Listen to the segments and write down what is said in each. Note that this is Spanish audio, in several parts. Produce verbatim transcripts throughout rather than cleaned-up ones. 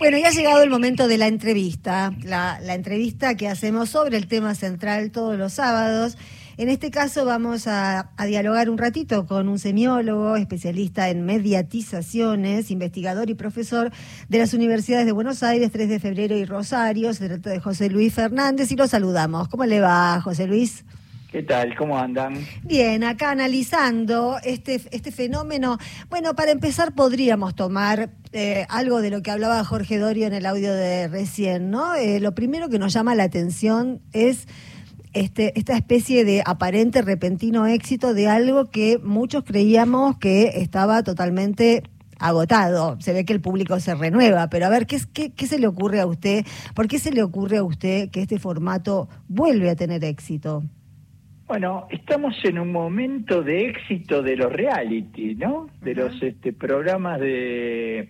Bueno, ya ha llegado el momento de la entrevista, la, la entrevista que hacemos sobre el tema central todos los sábados. En este caso vamos a, a dialogar un ratito con un semiólogo, especialista en mediatizaciones, investigador y profesor de las universidades de Buenos Aires, tres de febrero y Rosario. Se trata de José Luis Fernández y lo saludamos. ¿Cómo le va, José Luis? ¿Qué tal? ¿Cómo andan? Bien, acá analizando este, este fenómeno. Bueno, para empezar podríamos tomar eh, algo de lo que hablaba Jorge Dorio en el audio de recién, ¿no? Eh, lo primero que nos llama la atención es este, esta especie de aparente repentino éxito de algo que muchos creíamos que estaba totalmente agotado. Se ve que el público se renueva, pero a ver, ¿qué, qué, qué se le ocurre a usted? ¿Por qué se le ocurre a usted que este formato vuelve a tener éxito? Bueno, estamos en un momento de éxito de los reality, ¿no? De uh-huh. los este, programas de,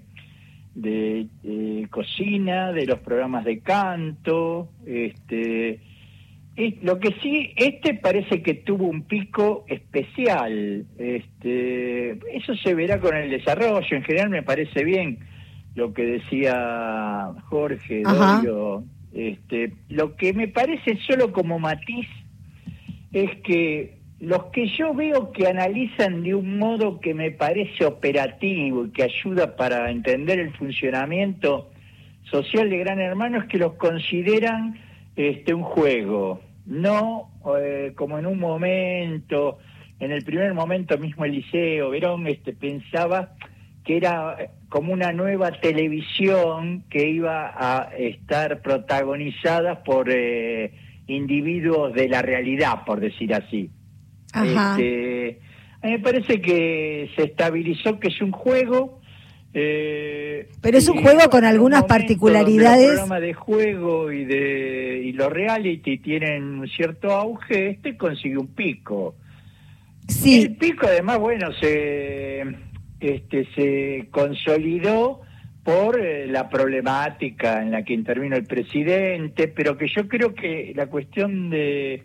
de, de cocina, de los programas de canto. Este, es, lo que sí, este parece que tuvo un pico especial. Este, eso se verá con el desarrollo. En general me parece bien lo que decía Jorge Dorio. Este, lo que me parece solo como matiz es que los que yo veo que analizan de un modo que me parece operativo y que ayuda para entender el funcionamiento social de Gran Hermano es que los consideran este un juego, no eh, como en un momento, en el primer momento mismo Eliseo Verón este, pensaba que era como una nueva televisión que iba a estar protagonizada por Eh, individuos de la realidad, por decir así. Ajá. Este, a mí me parece que se estabilizó que es un juego. Eh, Pero es un juego con algunas particularidades. Los programas de juego y de y los reality tienen un cierto auge. Este consiguió un pico. Sí. El pico, además, bueno, se este se consolidó por eh, la problemática en la que intervino el presidente, pero que yo creo que la cuestión de,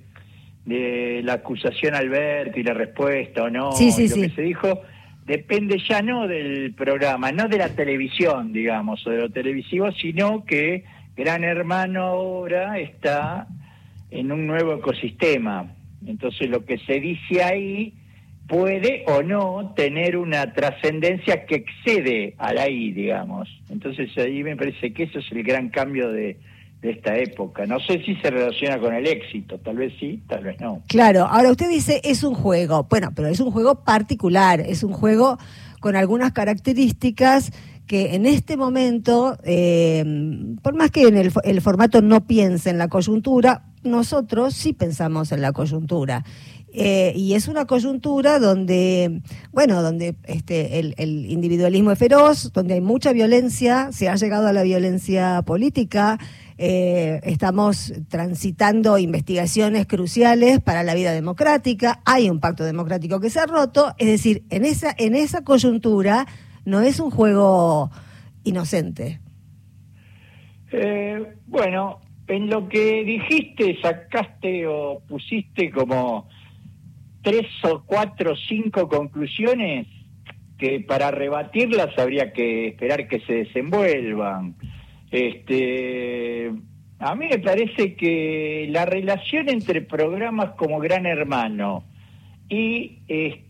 de la acusación a Alberti y la respuesta o no, sí, sí, lo sí. que se dijo, depende ya no del programa, no de la televisión, digamos, o de lo televisivo, sino que Gran Hermano ahora está en un nuevo ecosistema. Entonces lo que se dice ahí puede o no tener una trascendencia que excede a la I, digamos. Entonces ahí me parece que eso es el gran cambio de, de esta época. No sé si se relaciona con el éxito, tal vez sí, tal vez no. Claro, ahora usted dice es un juego, bueno, pero es un juego particular, es un juego con algunas características que en este momento, eh, por más que en el, el formato no piense en la coyuntura, nosotros sí pensamos en la coyuntura. Eh, y es una coyuntura donde, bueno, donde este el, el individualismo es feroz, donde hay mucha violencia, se ha llegado a la violencia política, eh, estamos transitando investigaciones cruciales para la vida democrática, hay un pacto democrático que se ha roto, es decir, en esa, en esa coyuntura no es un juego inocente. Eh, bueno, en lo que dijiste, sacaste o pusiste como tres o cuatro o cinco conclusiones que para rebatirlas habría que esperar que se desenvuelvan. Este, a mí me parece que la relación entre programas como Gran Hermano y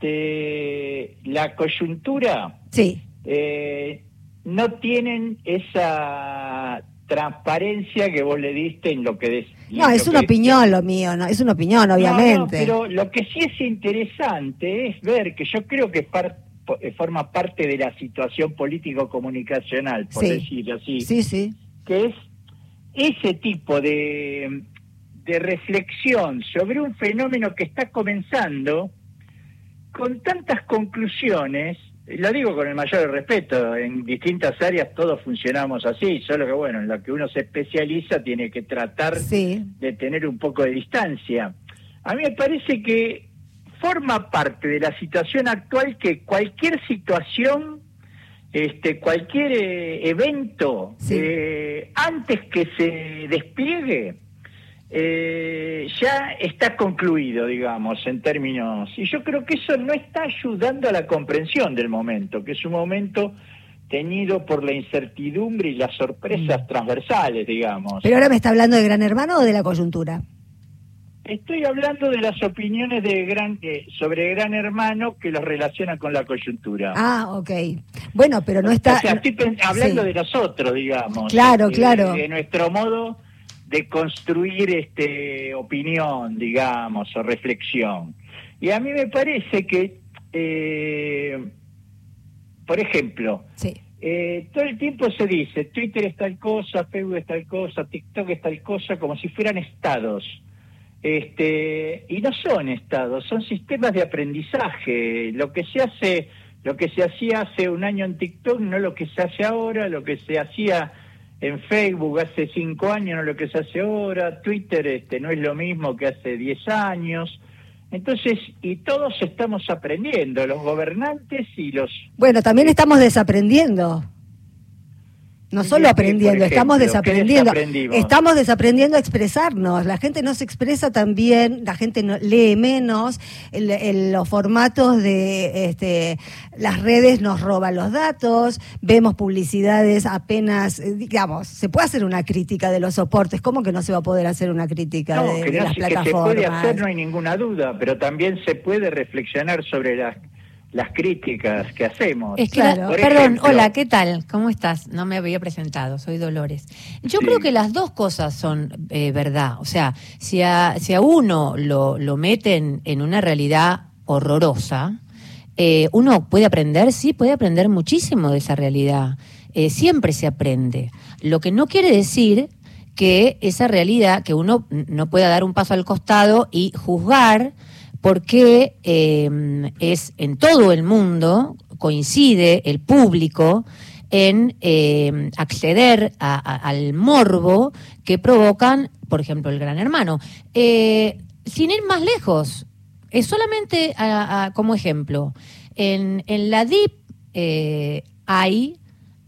este la coyuntura sí. eh, no tienen esa transparencia que vos le diste en lo que des, no es una opinión es, lo mío no es una opinión obviamente no, no, pero lo que sí es interesante es ver que yo creo que par, forma parte de la situación político-comunicacional, por sí. decirlo así, sí, sí. que es ese tipo de de reflexión sobre un fenómeno que está comenzando con tantas conclusiones. Lo digo con el mayor respeto, en distintas áreas todos funcionamos así, solo que bueno, en lo que uno se especializa tiene que tratar sí. de tener un poco de distancia. A mí me parece que forma parte de la situación actual que cualquier situación, este, cualquier eh, evento, sí. eh, antes que se despliegue, eh, ya está concluido, digamos, en términos, y yo creo que eso no está ayudando a la comprensión del momento, que es un momento teñido por la incertidumbre y las sorpresas mm. transversales, digamos. ¿Pero ahora me está hablando de Gran Hermano o de la coyuntura? Estoy hablando de las opiniones de gran eh, sobre Gran Hermano que los relacionan con la coyuntura. Ah, ok. Bueno, pero no está... O sea, estoy pens- hablando sí. de nosotros, digamos. Claro, eh, claro. De, de nuestro modo de construir este opinión, digamos, o reflexión. Y a mí me parece que, eh, por ejemplo... Sí. Eh, todo el tiempo se dice, Twitter es tal cosa, Facebook es tal cosa, TikTok es tal cosa, como si fueran estados. Este, y no son estados, son sistemas de aprendizaje. Lo que se hace, lo que se hacía hace un año en TikTok no es lo que se hace ahora, lo que se hacía en Facebook hace cinco años no es lo que se hace ahora, Twitter este no es lo mismo que hace diez años. Entonces, y todos estamos aprendiendo, los gobernantes y los... Bueno, también estamos desaprendiendo. No solo aprendiendo, ejemplo, estamos desaprendiendo. Estamos desaprendiendo a expresarnos. La gente no se expresa tan bien, la gente no, lee menos, el, el, los formatos de este, las redes nos roban los datos, vemos publicidades apenas, digamos, se puede hacer una crítica de los soportes. ¿Cómo que no se va a poder hacer una crítica no, de, que de no, las que plataformas? Se puede hacer, no hay ninguna duda, pero también se puede reflexionar sobre las... las críticas que hacemos. Es claro. Perdón, ejemplo, hola, ¿qué tal? ¿Cómo estás? No me había presentado, soy Dolores. Yo sí. creo que las dos cosas son eh, verdad. O sea, si a, si a uno lo, lo meten en una realidad horrorosa, eh, uno puede aprender, sí, puede aprender muchísimo de esa realidad. Eh, siempre se aprende. Lo que no quiere decir que esa realidad, que uno no pueda dar un paso al costado y juzgar, porque eh, es en todo el mundo, coincide el público en eh, acceder a, a, al morbo que provocan, por ejemplo, el Gran Hermano. Eh, sin ir más lejos, es solamente a, a, como ejemplo, en, en la D I P eh, hay,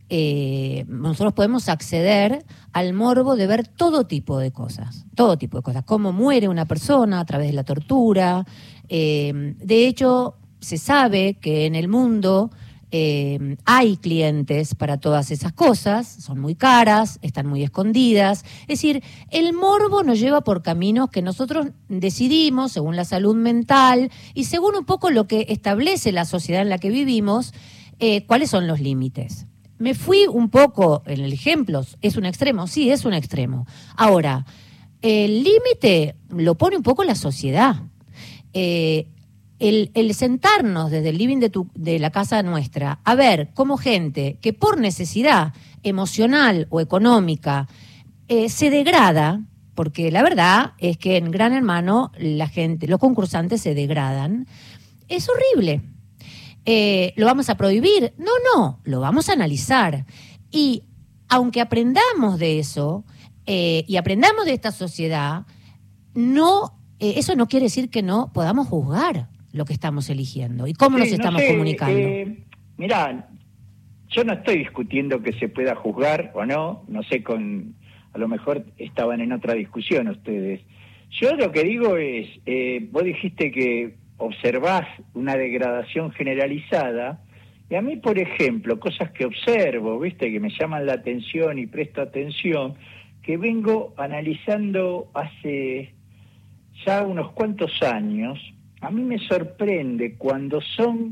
eh, nosotros podemos acceder al morbo de ver todo tipo de cosas, todo tipo de cosas, cómo muere una persona a través de la tortura. Eh, de hecho, se sabe que en el mundo eh, hay clientes para todas esas cosas, son muy caras, están muy escondidas. Es decir, el morbo nos lleva por caminos que nosotros decidimos, según la salud mental y según un poco lo que establece la sociedad en la que vivimos, eh, cuáles son los límites. Me fui un poco en el ejemplo, ¿es un extremo? Sí, es un extremo. Ahora, el límite lo pone un poco la sociedad. Eh, el, el sentarnos desde el living de, tu, de la casa nuestra a ver cómo gente que por necesidad emocional o económica eh, se degrada, porque la verdad es que en Gran Hermano la gente, los concursantes se degradan, es horrible. Eh, ¿Lo vamos a prohibir? No, no, lo vamos a analizar. Y aunque aprendamos de eso eh, y aprendamos de esta sociedad, no, eh, eso no quiere decir que no podamos juzgar lo que estamos eligiendo y cómo sí, nos estamos no sé, comunicando. Eh, mirá, yo no estoy discutiendo que se pueda juzgar o no, no sé, con a lo mejor estaban en otra discusión ustedes. Yo lo que digo es, eh, vos dijiste que observás una degradación generalizada, y a mí, por ejemplo, cosas que observo, viste, que me llaman la atención y presto atención, que vengo analizando hace ya unos cuantos años, a mí me sorprende cuando son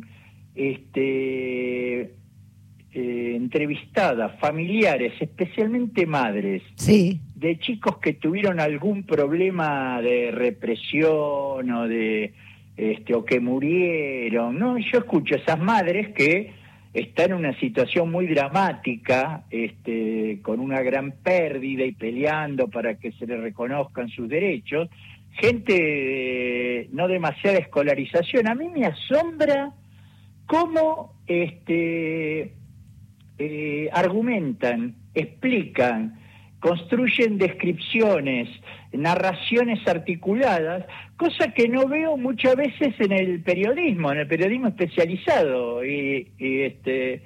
este eh, entrevistadas familiares, especialmente madres, sí, de chicos que tuvieron algún problema de represión o de este o que murieron, ¿no? Yo escucho a esas madres que están en una situación muy dramática, este, con una gran pérdida y peleando para que se les reconozcan sus derechos, gente de no demasiada escolarización. A mí me asombra cómo este eh, argumentan, explican, construyen descripciones, narraciones articuladas, cosa que no veo muchas veces en el periodismo, en el periodismo especializado. Y, y este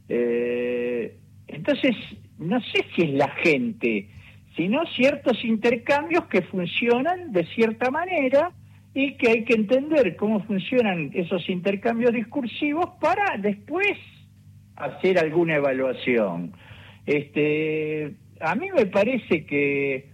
eh, entonces, no sé si es la gente, sino ciertos intercambios que funcionan de cierta manera y que hay que entender cómo funcionan esos intercambios discursivos para después hacer alguna evaluación. Este, a mí me parece que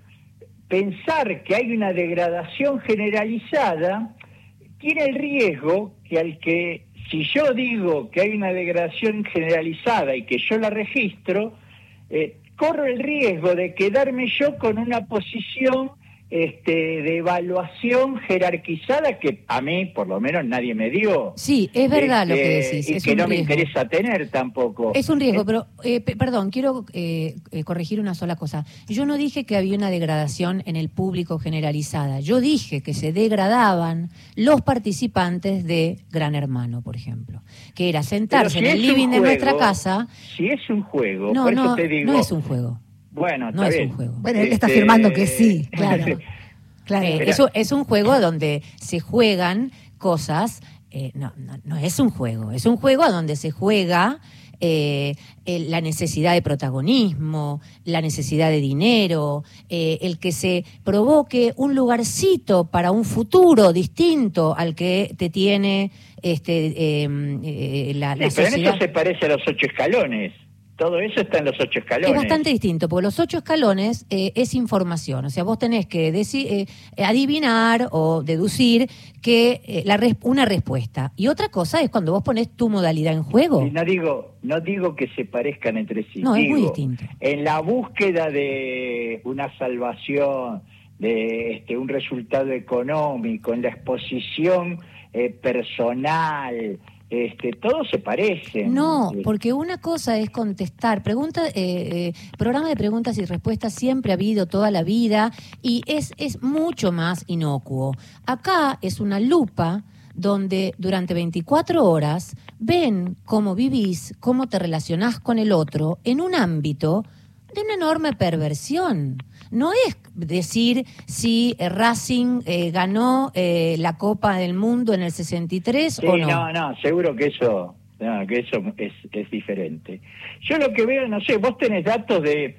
pensar que hay una degradación generalizada tiene el riesgo que al que, si yo digo que hay una degradación generalizada y que yo la registro, eh, corro el riesgo de quedarme yo con una posición este, de evaluación jerarquizada que a mí, por lo menos, nadie me dio. Sí, es verdad este, lo que decís. Y es que un no riesgo. me interesa tener tampoco. Es un riesgo, Eh, pero, eh, p- perdón, quiero eh, eh, corregir una sola cosa. Yo no dije que había una degradación en el público generalizada. Yo dije que se degradaban los participantes de Gran Hermano, por ejemplo. Que era sentarse Pero si en el es un living de juego, nuestra casa. Si es un juego, No, por eso no, te digo... no es un juego. Bueno, No está es bien. un juego. Bueno, él está Este, afirmando que sí, claro. Claro. Eh, es, un- es un juego donde se juegan cosas, eh, no, no, no es un juego, es un juego donde se juega eh, el- la necesidad de protagonismo, la necesidad de dinero, eh, el que se provoque un lugarcito para un futuro distinto al que te tiene este, eh, eh, la, Sí, la pero en sociedad. eso se parece a los ocho escalones. Todo eso está en los ocho escalones. Es bastante distinto, porque los ocho escalones eh, es información. O sea, vos tenés que deci- eh, adivinar o deducir que eh, la res- una respuesta. Y otra cosa es cuando vos pones tu modalidad en juego. Y no digo, no digo que se parezcan entre sí. No, es digo, muy distinto. En la búsqueda de una salvación, de este, un resultado económico, en la exposición eh, personal, este, todos se parecen. No, Eh, porque una cosa es contestar. Pregunta, eh, eh, programa de preguntas y respuestas siempre ha habido toda la vida y es, es mucho más inocuo. Acá es una lupa donde durante veinticuatro horas ven cómo vivís, cómo te relacionás con el otro en un ámbito de una enorme perversión. No es decir si eh, Racing eh, ganó eh, la Copa del Mundo en el sesenta y tres Sí, o no. no, no, seguro que eso, no, que eso es, es diferente. Yo lo que veo, no sé, vos tenés datos de,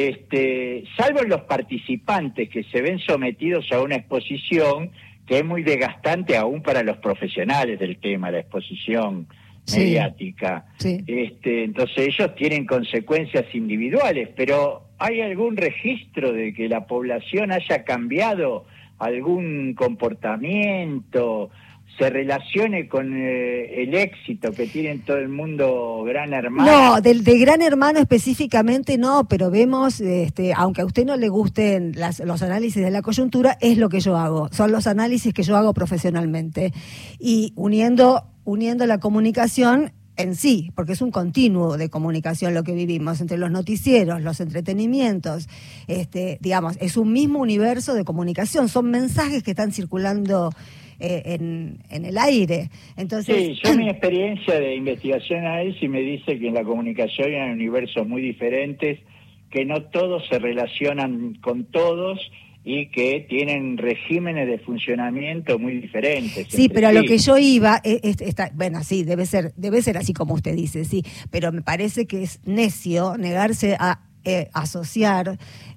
este, salvo los participantes que se ven sometidos a una exposición que es muy desgastante aún para los profesionales del tema, la exposición Sí. mediática. Sí. Este, entonces ellos tienen consecuencias individuales, pero ¿hay algún registro de que la población haya cambiado algún comportamiento, se relacione con eh, el éxito que tiene en todo el mundo Gran Hermano? No, del de Gran Hermano específicamente no, pero vemos, este, aunque a usted no le gusten las, los análisis de la coyuntura, es lo que yo hago, son los análisis que yo hago profesionalmente y uniendo, uniendo la comunicación en sí, porque es un continuo de comunicación lo que vivimos entre los noticieros, los entretenimientos, este, digamos, es un mismo universo de comunicación, son mensajes que están circulando eh, en, en el aire. Entonces, Sí, yo mi experiencia de investigación a él sí me dice que en la comunicación hay universos muy diferentes, que no todos se relacionan con todos y que tienen regímenes de funcionamiento muy diferentes. sí, entre pero a sí. lo que yo iba, es, es- está, bueno, sí, debe ser, debe ser así como usted dice, sí, pero me parece que es necio negarse a eh, asociar,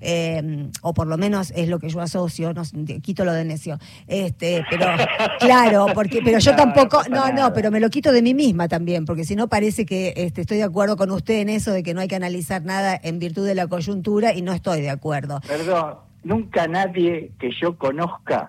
eh, o por lo menos es lo que yo asocio, no sé, quito lo de necio, este, pero claro, porque, pero yo No, tampoco, no pasa no, no, nada. pero me lo quito de mí misma también, porque si no parece que este, estoy de acuerdo con usted en eso de que no hay que analizar nada en virtud de la coyuntura y no estoy de acuerdo. Perdón, nunca nadie que yo conozca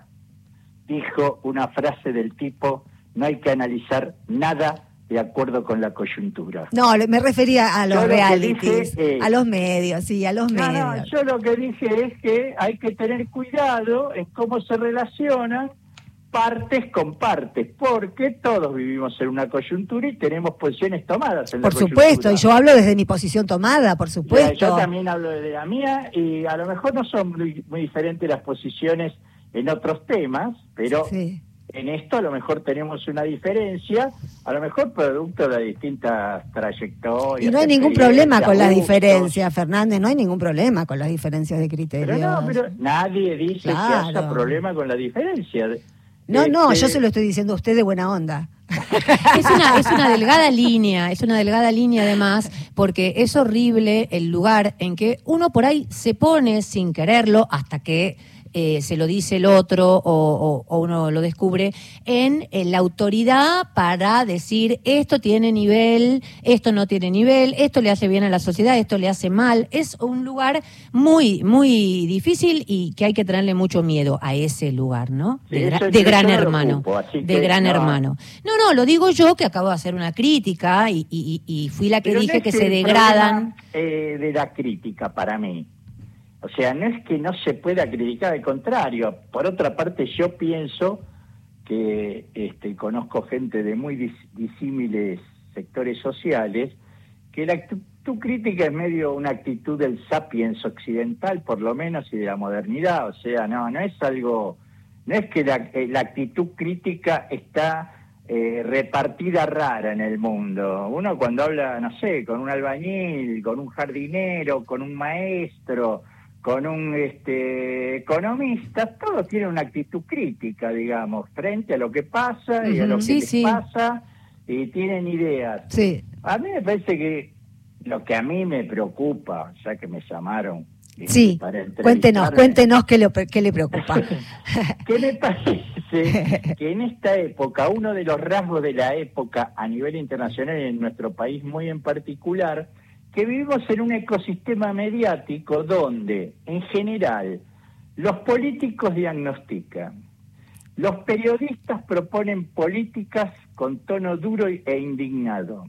dijo una frase del tipo: no hay que analizar nada de acuerdo con la coyuntura. No, le- me refería a los Yo lo que realities, dije es- a los medios, sí, a los No, medios. no, yo lo que dije es que hay que tener cuidado en cómo se relacionan partes con partes, porque todos vivimos en una coyuntura y tenemos posiciones tomadas en Por la supuesto, coyuntura. y yo hablo desde mi posición tomada, por Ya, supuesto. yo también hablo de la mía y a lo mejor no son muy, muy diferentes las posiciones en otros temas, pero Sí. en esto a lo mejor tenemos una diferencia, a lo mejor producto de distintas trayectorias. Y no hay ningún problema con las gustos. diferencias, Fernández, no hay ningún problema con las diferencias de criterio. Pero no, pero nadie dice Claro. que haya problema con la diferencia. No, no, Este, yo se lo estoy diciendo a usted de buena onda. Es una, es una delgada línea, es una delgada línea además, porque es horrible el lugar en que uno por ahí se pone sin quererlo hasta que eh, se lo dice el otro o, o, o uno lo descubre, en, en la autoridad para decir esto tiene nivel, esto no tiene nivel, esto le hace bien a la sociedad, esto le hace mal. Es un lugar muy, muy difícil y que hay que tenerle mucho miedo a ese lugar, ¿no? De, Sí, gra- eso, de eso gran lo hermano. ocupo, así de que, gran no. hermano. No, no, lo digo yo que acabo de hacer una crítica y, y, y fui la que Pero dije no es que el se degradan. problema, eh, de la crítica para mí. O sea, no es que no se pueda criticar, al contrario. Por otra parte, yo pienso que este, conozco gente de muy dis- disímiles sectores sociales, que la actitud crítica es medio una actitud del sapiens occidental, por lo menos, y de la modernidad. O sea, no, no es algo, no es que la, eh, la actitud crítica está eh, repartida rara en el mundo. Uno cuando habla, no sé, con un albañil, con un jardinero, con un maestro, con un este, economista, todos tienen una actitud crítica, digamos, frente a lo que pasa y a lo que Sí, les sí. pasa, y tienen ideas. Sí. A mí me parece que lo que a mí me preocupa, ya que me llamaron este, Sí, para cuéntenos, entrevistarme, cuéntenos qué le, qué le preocupa. que me parece que en esta época, uno de los rasgos de la época a nivel internacional y en nuestro país muy en particular, que vivimos en un ecosistema mediático donde, en general, los políticos diagnostican, los periodistas proponen políticas con tono duro e indignado,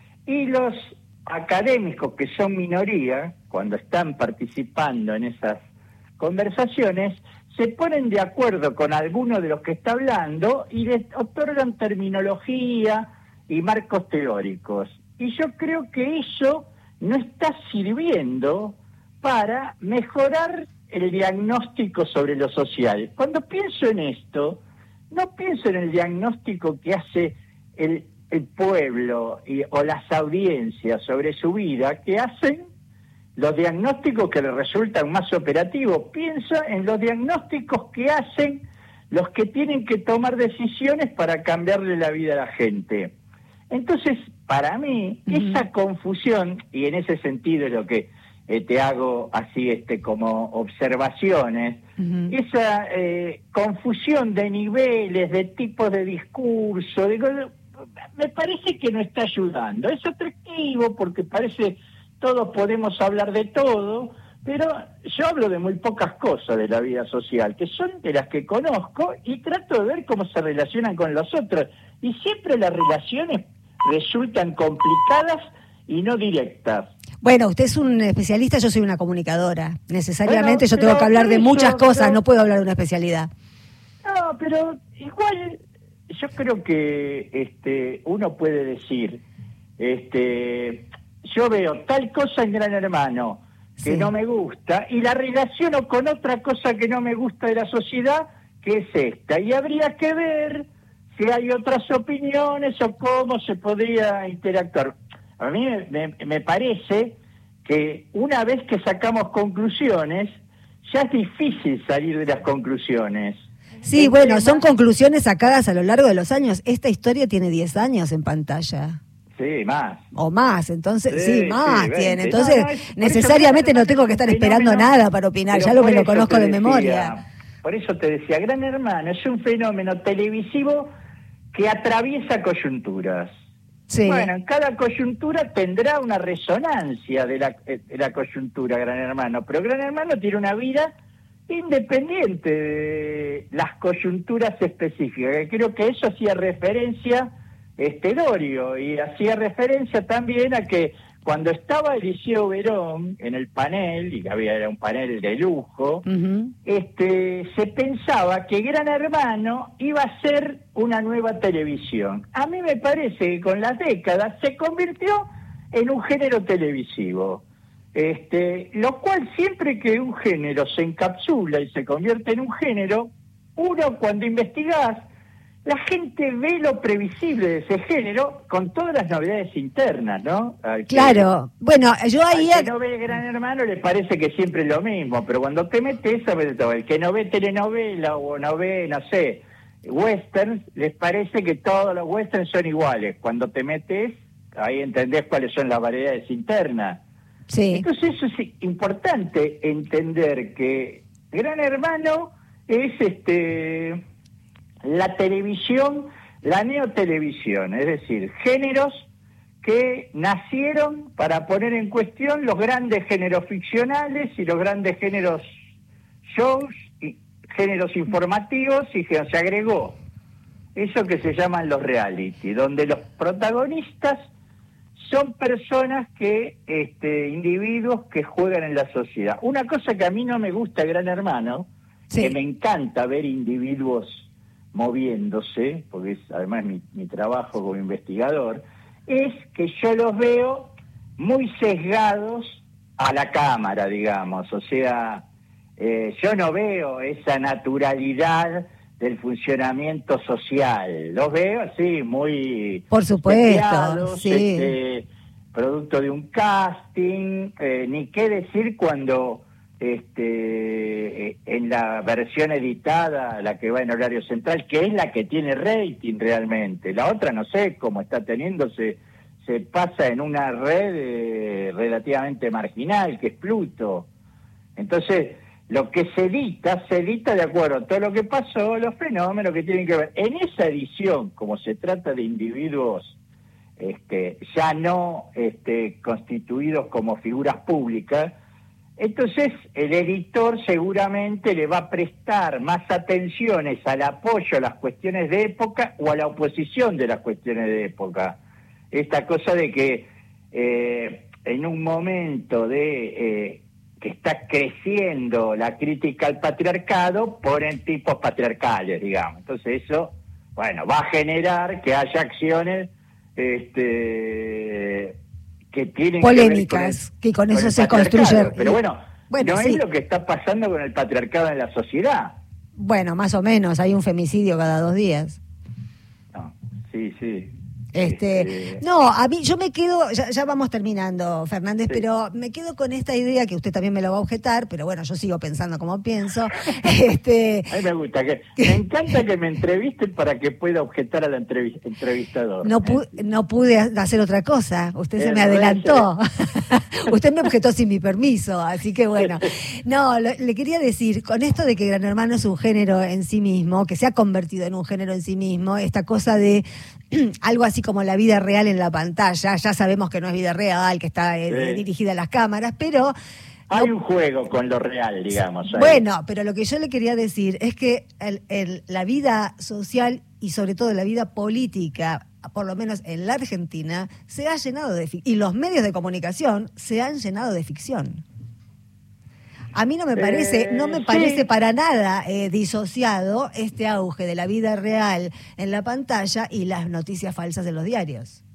y los académicos, que son minoría, cuando están participando en esas conversaciones, se ponen de acuerdo con alguno de los que está hablando y les otorgan terminología y marcos teóricos. Y yo creo que eso no está sirviendo para mejorar el diagnóstico sobre lo social. Cuando pienso en esto, no pienso en el diagnóstico que hace el, el pueblo y, o las audiencias sobre su vida, que hacen los diagnósticos que le resultan más operativos. Pienso en los diagnósticos que hacen los que tienen que tomar decisiones para cambiarle la vida a la gente. Entonces, para mí, uh-huh. esa confusión, y en ese sentido es lo que eh, te hago así este como observaciones, uh-huh. esa eh, confusión de niveles, de tipos de discurso, de, me parece que no está ayudando. Es atractivo porque parece todos podemos hablar de todo, pero yo hablo de muy pocas cosas de la vida social, que son de las que conozco, y trato de ver cómo se relacionan con los otros. Y siempre las relaciones resultan complicadas y no directas. Bueno, usted es un especialista, yo soy una comunicadora. Necesariamente bueno, yo tengo que hablar de eso, muchas cosas, pero, no puedo hablar de una especialidad. No, pero igual yo creo que este uno puede decir, este yo veo tal cosa en Gran Hermano que sí. no me gusta y la relaciono con otra cosa que no me gusta de la sociedad, que es esta. Y habría que ver si hay otras opiniones o cómo se podría interactuar. A mí me, me parece que una vez que sacamos conclusiones, ya es difícil salir de las conclusiones. Sí, el bueno, tema... son conclusiones sacadas a lo largo de los años. Esta historia tiene diez años en pantalla. Sí, más. O más, entonces, sí, sí más sí, tiene. Entonces, no, no, es, necesariamente no tengo que estar esperando fenómeno, nada para opinar, ya lo me lo conozco de decía, memoria. Por eso te decía, Gran Hermano es un fenómeno televisivo que atraviesa coyunturas. Sí. Bueno, en cada coyuntura tendrá una resonancia de la, de la coyuntura Gran Hermano, pero Gran Hermano tiene una vida independiente de las coyunturas específicas, que creo que eso hacía referencia este Dorio, y hacía referencia también a que cuando estaba Eliseo Verón en el panel, y había era un panel de lujo, uh-huh. este se pensaba que Gran Hermano iba a ser una nueva televisión. A mí me parece que con las décadas se convirtió en un género televisivo. Este, lo cual siempre que un género se encapsula y se convierte en un género, uno cuando investigás, la gente ve lo previsible de ese género con todas las novedades internas, ¿no? Al claro, que, bueno, yo ahí... Al que no ve Gran Hermano le parece que siempre es lo mismo, pero cuando te metes, sabes todo. El que no ve telenovela o no ve, no sé, westerns, les parece que todos los westerns son iguales. Cuando te metes, ahí entendés cuáles son las variedades internas. Sí. Entonces eso es importante, entender que Gran Hermano es este la televisión, la neotelevisión, es decir, géneros que nacieron para poner en cuestión los grandes géneros ficcionales y los grandes géneros shows, y géneros informativos, y que se agregó eso que se llaman los reality, donde los protagonistas son personas que, este, individuos que juegan en la sociedad. Una cosa que a mí no me gusta de Gran Hermano, sí, que me encanta ver individuos moviéndose, porque es además mi, mi trabajo como investigador, es que yo los veo muy sesgados a la cámara, digamos. O sea, eh, yo no veo esa naturalidad del funcionamiento social. Los veo así, muy... Por supuesto, sí. Este, producto de un casting, eh, ni qué decir cuando este en la versión editada, la que va en horario central, que es la que tiene rating realmente. La otra no sé cómo está teniendo, se, se pasa en una red eh, relativamente marginal, que es Pluto. Entonces, lo que se edita, se edita de acuerdo a todo lo que pasó, los fenómenos que tienen que ver. En esa edición, como se trata de individuos este, ya no este, constituidos como figuras públicas, entonces el editor seguramente le va a prestar más atenciones al apoyo a las cuestiones de época o a la oposición de las cuestiones de época. Esta cosa de que eh, en un momento de eh, que está creciendo la crítica al patriarcado, ponen tipos patriarcales, digamos. Entonces eso, bueno, va a generar que haya acciones este que tienen polémicas, que, con, el, que con eso se construye. Pero bueno, bueno no sí. es lo que está pasando con el patriarcado en la sociedad. Bueno, más o menos, hay un femicidio cada dos días. No, sí, sí. Este, este... No, a mí, yo me quedo, ya, ya vamos terminando, Fernández, sí, pero me quedo con esta idea que usted también me lo va a objetar, pero bueno, yo sigo pensando como pienso. este... A mí me gusta, que me encanta que me entrevisten para que pueda objetar al entrev entrevistador. No, pu no pude hacer otra cosa, usted se me adelantó. Usted me objetó sin mi permiso, así que bueno. No, lo, le quería decir, con esto de que Gran Hermano es un género en sí mismo, que se ha convertido en un género en sí mismo, esta cosa de algo así como la vida real en la pantalla, ya sabemos que no es vida real, que está eh, sí. dirigida a las cámaras, pero... Hay no, un juego con lo real, digamos. Ahí. Bueno, pero lo que yo le quería decir es que el, el, la vida social y sobre todo la vida política, por lo menos en la Argentina, se ha llenado de ficción, y los medios de comunicación se han llenado de ficción. A mí no me parece, eh, no me parece sí. para nada eh, disociado este auge de la vida real en la pantalla y las noticias falsas de los diarios.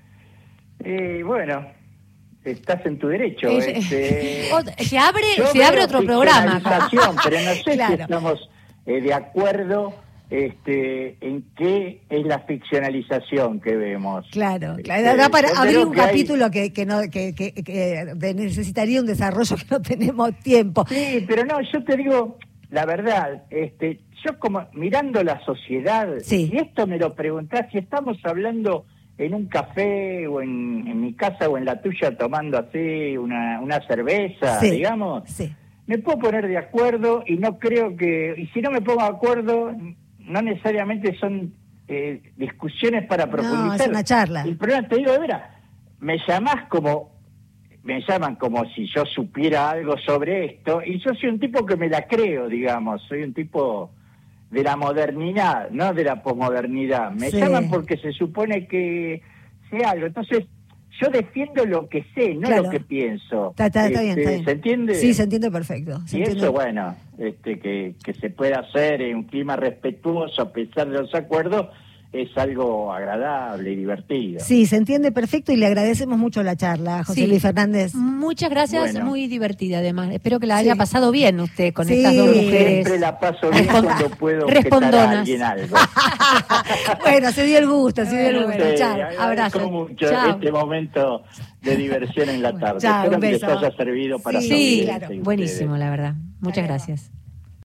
Eh, bueno, estás en tu derecho. Eh, este, se abre, se abre otro programa. Pero no sé claro. si estamos eh, de acuerdo este, en qué es la ficcionalización que vemos. Claro, claro. Este, da para abrir un que capítulo hay... que, que, no, que, que, que necesitaría un desarrollo que no tenemos tiempo. Sí, pero no, yo te digo la verdad, este, yo como mirando la sociedad, sí. y esto me lo preguntás, si estamos hablando en un café o en, en mi casa o en la tuya tomando así una, una cerveza, sí. digamos, sí. me puedo poner de acuerdo y no creo que, y si no me pongo de acuerdo, no necesariamente son eh, discusiones para profundizar. No, es una charla. El problema, te digo de veras, me llamás como, me llaman como si yo supiera algo sobre esto, y yo soy un tipo que me la creo, digamos, soy un tipo de la modernidad, no de la posmodernidad. Me sí. llaman porque se supone que sé algo, entonces yo defiendo lo que sé, no claro. lo que pienso. Está, está, está este, bien, está bien. ¿Se entiende? Sí, se entiende perfecto. Se y entiende. eso, bueno, este, que, que se pueda hacer en un clima respetuoso a pesar de los acuerdos, es algo agradable y divertido. Sí, se entiende perfecto y le agradecemos mucho la charla, José sí. Luis Fernández. Muchas gracias, bueno. Muy divertida además. Espero que la haya sí. pasado bien usted con sí. estas dos mujeres. Siempre la paso bien Respond cuando puedo respondonas. objetar a alguien algo. Bueno, se dio el gusto, se dio el gusto. Sí, Chao, abrazo. Mucho Chao. Este momento de diversión en la tarde. Chao, Espero un que beso. les haya servido para sí, sí, claro. Buenísimo, la verdad. Muchas Adiós. Gracias.